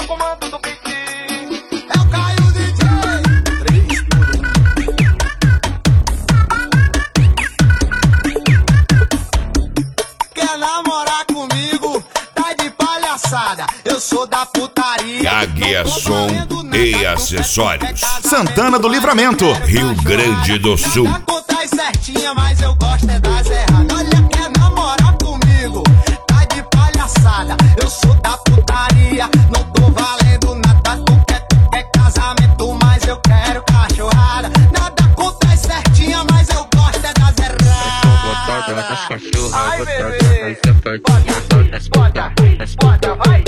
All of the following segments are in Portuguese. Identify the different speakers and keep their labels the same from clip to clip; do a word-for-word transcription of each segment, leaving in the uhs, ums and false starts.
Speaker 1: no comando do beat.
Speaker 2: É o Caio D J. Três por um. Quer namorar comigo? Tá de palhaçada. Eu sou da putaria.
Speaker 3: Águia Som e Acessórios. Santana do Livramento, Rio Grande do Sul.
Speaker 2: Contas certinha, mas eu gosto é das erradas. Olha, quer namorar comigo? Tá de palhaçada. Eu sou da putaria. Não tô valendo nada. Tu quer, tu quer casamento, mas eu quero cachorrada. Nada contas certinha, mas eu gosto é das erradas.
Speaker 1: Ai, bebê. Bota, bota, bota, vai.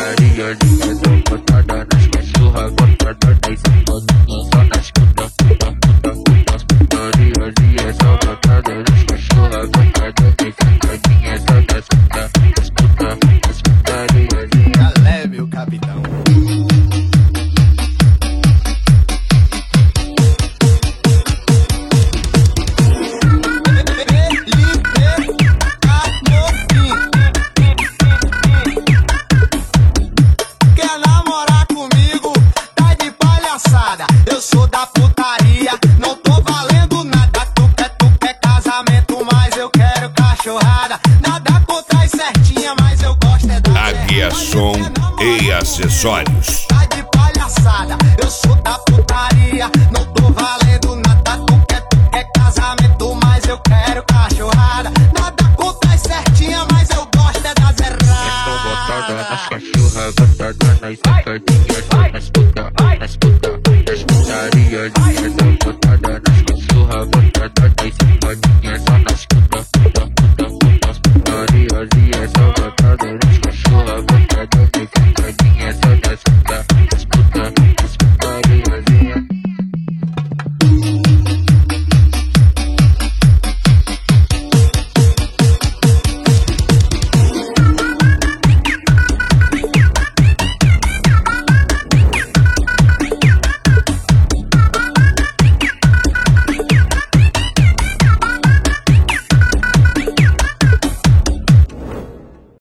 Speaker 2: Tá leve o capitão. Quer namorar comigo? Tá de palhaçada. Eu sou da putaria. Não tô valendo nada. Tu quer, tu quer casamento, mas eu quero cachorrada. Nada contra as certinha, mas eu gosto é da
Speaker 3: Águia Som e Acessórios.
Speaker 2: Tá de palhaçada. Eu sou da putaria. Não tô valendo